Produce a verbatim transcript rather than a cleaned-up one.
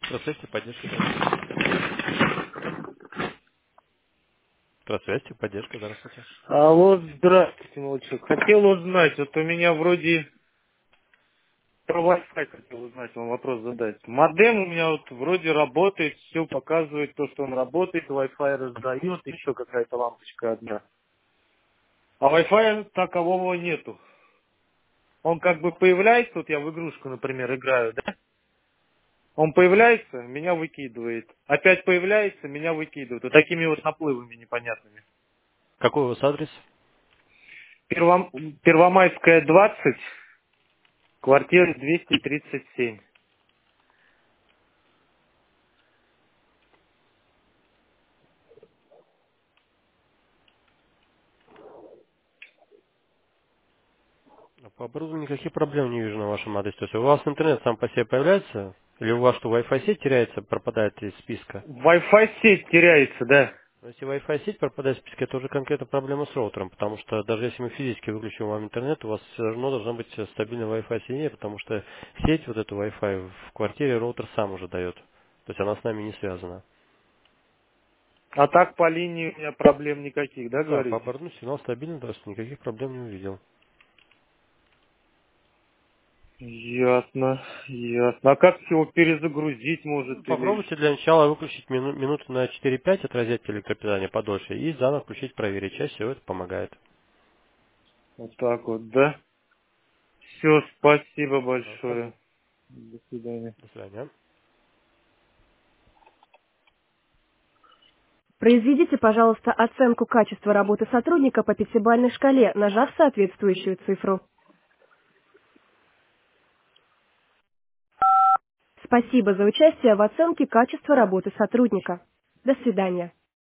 Здравствуйте, поддержка. Здравствуйте. Здравствуйте, поддержка. Здравствуйте. Алло, здравствуйте, молодчик. Хотел узнать, вот у меня вроде про Wi-Fi хотел узнать, вам вопрос задать. Модем у меня вот вроде работает, все показывает то, что он работает, Wi-Fi раздает, еще какая-то лампочка одна. А Wi-Fi такового нету. Он как бы появляется, вот я в игрушку, например, играю, да? Он появляется, меня выкидывает. Опять появляется, меня выкидывает. Вот такими вот наплывами непонятными. Какой у вас адрес? Первом- Первомайская, двадцать, квартира двести тридцать семь. По оборудованию никаких проблем не вижу на вашем адресе. То есть у вас интернет сам по себе появляется? Или у вас что, Wi-Fi сеть теряется, пропадает из списка? Wi-Fi сеть теряется, да. Но если Wi-Fi сеть пропадает из списка, это уже конкретно проблема с роутером, потому что даже если мы физически выключим вам интернет, у вас все равно должна быть стабильная Wi-Fi сеть, потому что сеть, вот эту Wi-Fi в квартире роутер сам уже дает. То есть она с нами не связана. А так по линии у меня проблем никаких, да, Да, по говорите? оборудованию сигнал стабильный, то есть никаких проблем не увидел. Ясно, ясно. А как его перезагрузить Ну, может или... попробуйте для начала выключить мину- минуты на четыре-пять от розетки электропитания подольше и заново включить, проверить. Чаще всего это помогает. Вот так вот, да? Все, спасибо Пожалуйста. большое. До свидания. До свидания. Произведите, пожалуйста, оценку качества работы сотрудника по пятибалльной шкале, нажав соответствующую цифру. Спасибо за участие в оценке качества работы сотрудника. До свидания.